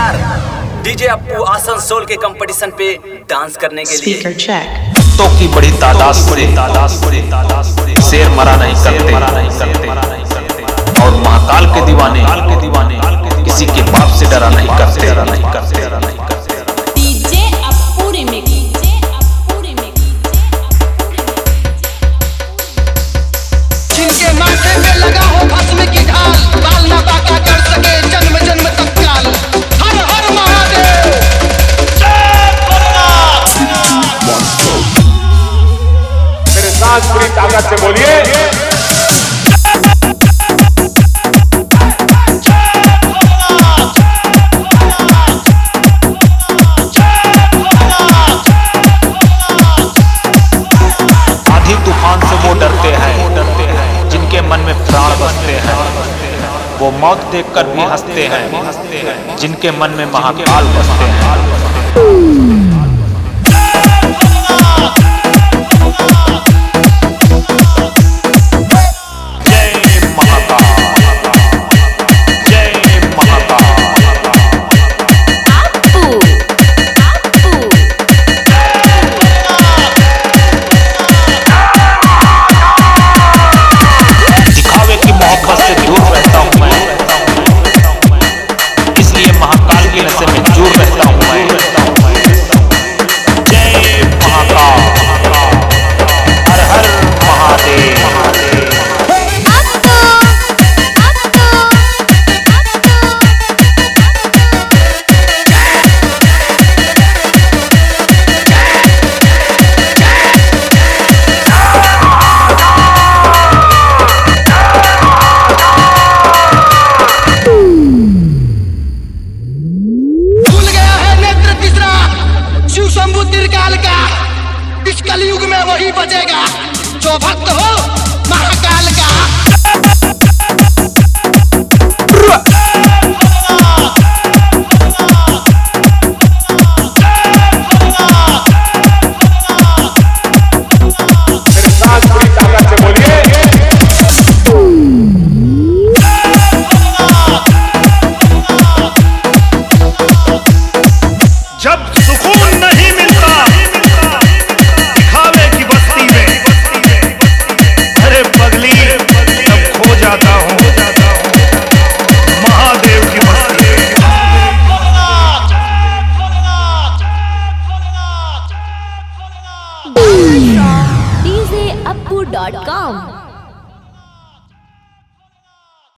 तैयार डीजे अपू आसनसोल के कंपटीशन पे डांस करने के लिए। Speaker check. कुत्तों की बड़ी तादाद शेर मरा नहीं करते और महाकाल के दीवाने किसी के बाप से डरा नहीं करते। डीजे अपू रिमिक्स। जिनके माथे में लगा हो भस्म की ढाल, बाल ना बाका कर सके जन्म जन्म तक काल। हर हर महादेव। मेरे साथ पूरी ताकत से बोलिए। आधी तूफान से वो डरते हैं जिनके मन में प्राण बसते हैं। वो मौत देखकर भी हंसते हैं जिनके मन में महाकाल बसते हैं। महाकाल की नशे में चूर रहता हूँ मैं। जय महाकाल, हर हर महादेव। शंभु त्रिकाल का इस कलयुग में वही बचेगा जो भक्त हो